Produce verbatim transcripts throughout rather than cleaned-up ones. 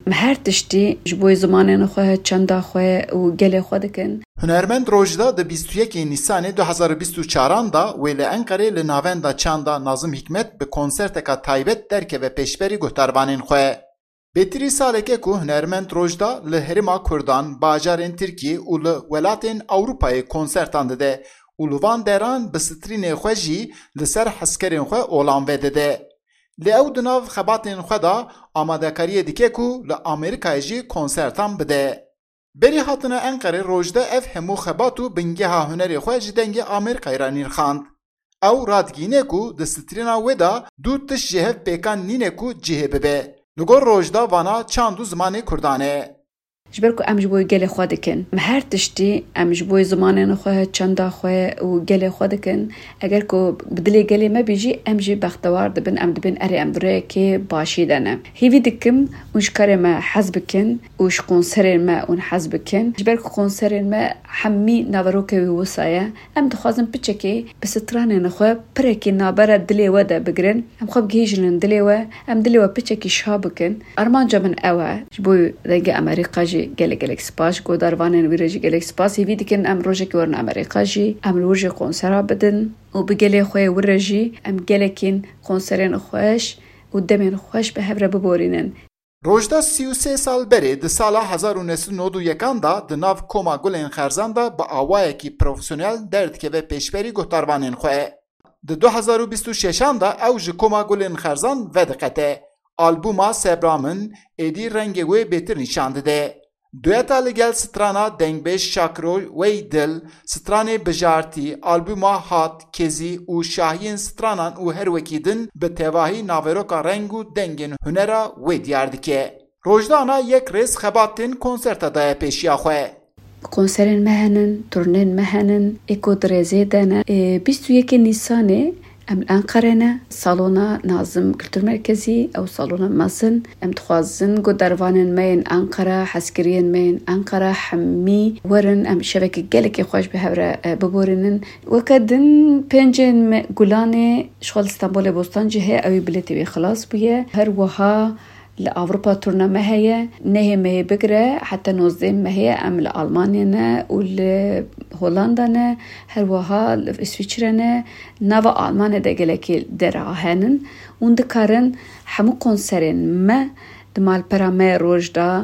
هر تشتی جبوی زمانین خواه چندا خواه و گل خواه دکن. هنرمند روجدا ده بیست و یکم نیسان دو هزار و بیست و چهار دا و لی انقره لناوند چندا ناظم حکمت به کنسرتکا تایبت درکه و پیشبری گهتروانین خواه. بهتری ساله که که هنرمند روجدا لهرما کردان باجارین ترکی و لولاتین اوروپای کنسرتان ده و لوان دران بسترین خواه جی لسر حسکرین خواه اولان ویده ده. لی او دناو خباتین خواه دا آماده کاریه دیگه که لامریکای جی کنسرتان بده. بری هاتنه انقره روجده اف همو خباتو بنگه ها هنری خواه جدنگ آمریکای را نیرخاند. او رادگینه که دستترینا ویدا دو تش جهف پیکان نینه که جهه ببه. لگور روجده وانا چاندو زمانی کردانه. جبرکو ام جبوی گل خواه دکن. هر تشتی ام جبوی زمانین خواه چندا خواه و گل خواه دکن. اگر که بدلی گلی ما بیجی ام جی بختوار دبن ام دبن اری ام دره که باشی دانه. هیوی دکم اونش کار ما حزب کن اوش کنسرین ما اون حزب کن. جبرکو کنسرین ما حمی نوروکه و وسایه ام دخوازم پچه که بسترانین خواه پرکی نابره دلی وده بگرن. ام خواب گیجنن دلی و ام دلی و پچه که شاب کن. ارمان جا من اوه جبوی دنگ امریکا جی گل گلکس پاش گوداروانن ویرجی گلکس پاس هیوی دیکن ام روژه که ورن امریکا جی ام روژه کنسرا بدن و بگلی خواه ورجی ام گلکین کنسرین خوش و دمین خوش به هفره ببورینن. روجدا سی و سه سال بری ده سالا هزار و نهصد و نود و یک دا ده ناو کوما گلین خرزان دا با آوائه کی پروفیسیونل درد که و پیشبری گهتاروانین خواه. ده دو هزار و بیست و شش دا اوج کوما گلین خرزان ودقته. آلبوما سبرامن ایدی رنگ وی بهتر نشانده ده. دویتا لگل سترانا دنگبش شاکرو وی دل سترانه بجارتی آلبوما هات کزی و شاهین سترانان و هر وکیدن به تواهی ناوروکا رنگ و دنگن هنرا وی دیاردکه. روجدانا یک ریز خباتین کنسرتا دای پیشیا خواه. کنسرین مهنن، تورنین مهنن، اکو درزه دانه. بیست و یک نیسانه ام الانقرنه صالونا نازم کلتور مرکزی او صالونا مزن ام تخوازن گوداروانن مین انقره حسکرین مین انقره حمی ورن ام شبکه گلکی خوش به هفره ببورنن وکدن پنجن گلانه شغل استانبول بوستان جهه اوی بلیتی بی خلاص بویه هر وها لأوروبا تورنا ما هي نهي ما هي بقرة حتى نوزدين ما هي أم لألمانيا والهولندا هروها لإسويتشرنا نوا ألمانيا دقلكي دراهنن وندكارن حمو كونسرين ما دمال برامي روجدا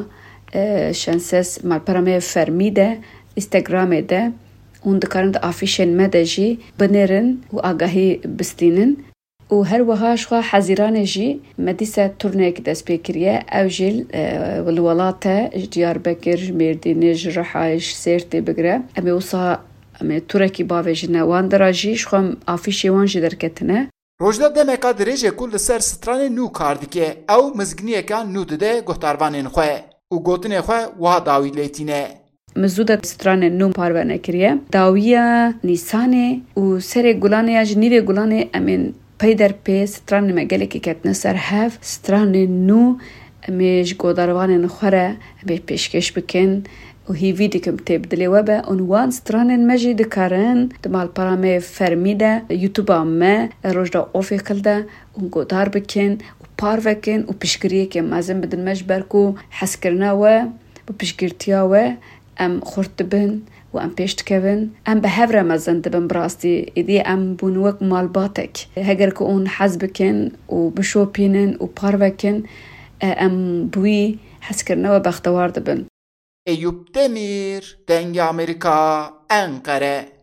شانسس مال برامي فرمي ده استغرامي ده وندكارن ده آفيشن مدجي بنيرن وآقاهي بستينن و هر وهاش خوا حزیران جی مدیسه تورنیک دست بکریه او جیل والولاته دیاربکر مردینه جرحایش سرتی بگره امی وصا امی تورکی باویجنه وان دراجیش خوام آفیشی وان جی درکتنه. روجدا دمکا دریجه کل سر ستران نو کاردکه او مزگنیه کان نو دده گهتاروانین خواه و گوتنه خواه وها داوی لیتینه. مزوده ستران نو پارونه کریه داویه نیسانه و سر گلانه اج نیوه گلانه امین پیدر پی ستران مگلی که کتنه سر هف ستران نو میش گوداروان نخوره می پیشکش بکن و هیوی دیکم تبدلی و به عنوان ستران مجی دکارن دمال پرامه فرمیده یوتیوبا ما روجدا اوفی کلده و گودار بکن و پار وکن و پیشگریه که مازم بدن مجبر کو حس کرنا و و پیشگرتیا و ام خورت بن و ام پیشت کن ام به هفره مزن دبن براستی ایدی ام بونوک مال باتک هگر که اون حزب کن و بشوپینن و پار وکن ام بوی حس کرنا و بختوار دبن. ایوب دمیر دنگ امریکا انقره.